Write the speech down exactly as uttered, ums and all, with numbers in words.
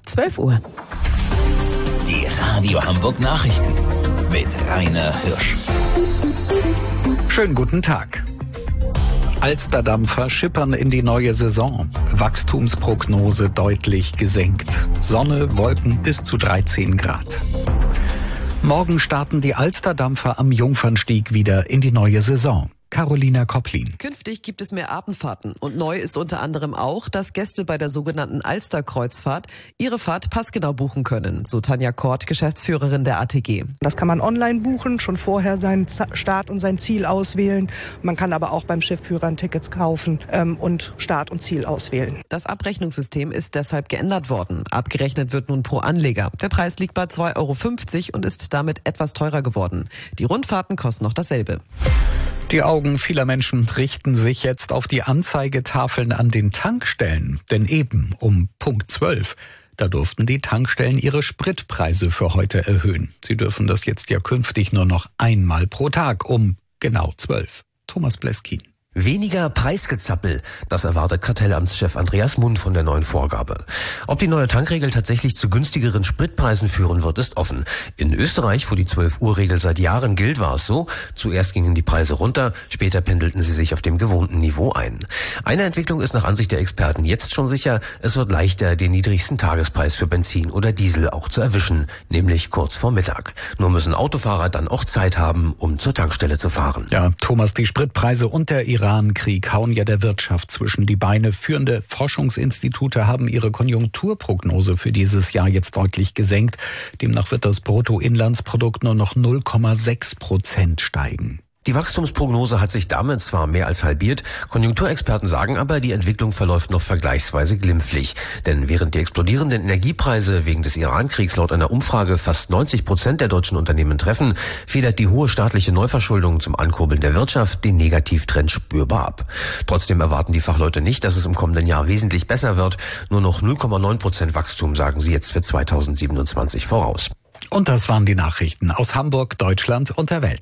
zwölf Uhr. Die Radio Hamburg Nachrichten mit Rainer Hirsch. Schönen guten Tag. Alsterdampfer schippern in die neue Saison. Wachstumsprognose deutlich gesenkt. Sonne, Wolken bis zu dreizehn Grad. Morgen starten die Alsterdampfer am Jungfernstieg wieder in die neue Saison. Carolina Kopplin. Künftig gibt es mehr Abendfahrten und neu ist unter anderem auch, dass Gäste bei der sogenannten Alster-Kreuzfahrt ihre Fahrt passgenau buchen können, so Tanja Kort, Geschäftsführerin der A T G. Das kann man online buchen, schon vorher seinen Start und sein Ziel auswählen. Man kann aber auch beim Schiffführer Tickets kaufen ähm, und Start und Ziel auswählen. Das Abrechnungssystem ist deshalb geändert worden. Abgerechnet wird nun pro Anleger. Der Preis liegt bei zwei Euro fünfzig und ist damit etwas teurer geworden. Die Rundfahrten kosten noch dasselbe. Die Augen vieler Menschen richten sich jetzt auf die Anzeigetafeln an den Tankstellen. Denn eben um Punkt zwölf, da durften die Tankstellen ihre Spritpreise für heute erhöhen. Sie dürfen das jetzt ja künftig nur noch einmal pro Tag um genau zwölf. Thomas Bleskin. Weniger Preisgezappel, das erwartet Kartellamtschef Andreas Mund von der neuen Vorgabe. Ob die neue Tankregel tatsächlich zu günstigeren Spritpreisen führen wird, ist offen. In Österreich, wo die zwölf-Uhr-Regel seit Jahren gilt, war es so. Zuerst gingen die Preise runter, später pendelten sie sich auf dem gewohnten Niveau ein. Eine Entwicklung ist nach Ansicht der Experten jetzt schon sicher, es wird leichter, den niedrigsten Tagespreis für Benzin oder Diesel auch zu erwischen, nämlich kurz vor Mittag. Nur müssen Autofahrer dann auch Zeit haben, um zur Tankstelle zu fahren. Ja, Thomas, die Spritpreise und der Iran-Krieg hauen ja der Wirtschaft zwischen die Beine. Führende Forschungsinstitute haben ihre Konjunkturprognose für dieses Jahr jetzt deutlich gesenkt. Demnach wird das Bruttoinlandsprodukt nur noch null Komma sechs Prozent steigen. Die Wachstumsprognose hat sich damit zwar mehr als halbiert, Konjunkturexperten sagen aber, die Entwicklung verläuft noch vergleichsweise glimpflich. Denn während die explodierenden Energiepreise wegen des Iran-Kriegs laut einer Umfrage fast neunzig Prozent der deutschen Unternehmen treffen, federt die hohe staatliche Neuverschuldung zum Ankurbeln der Wirtschaft den Negativtrend spürbar ab. Trotzdem erwarten die Fachleute nicht, dass es im kommenden Jahr wesentlich besser wird. Nur noch null Komma neun Prozent Wachstum sagen sie jetzt für zweitausendsiebenundzwanzig voraus. Und das waren die Nachrichten aus Hamburg, Deutschland und der Welt.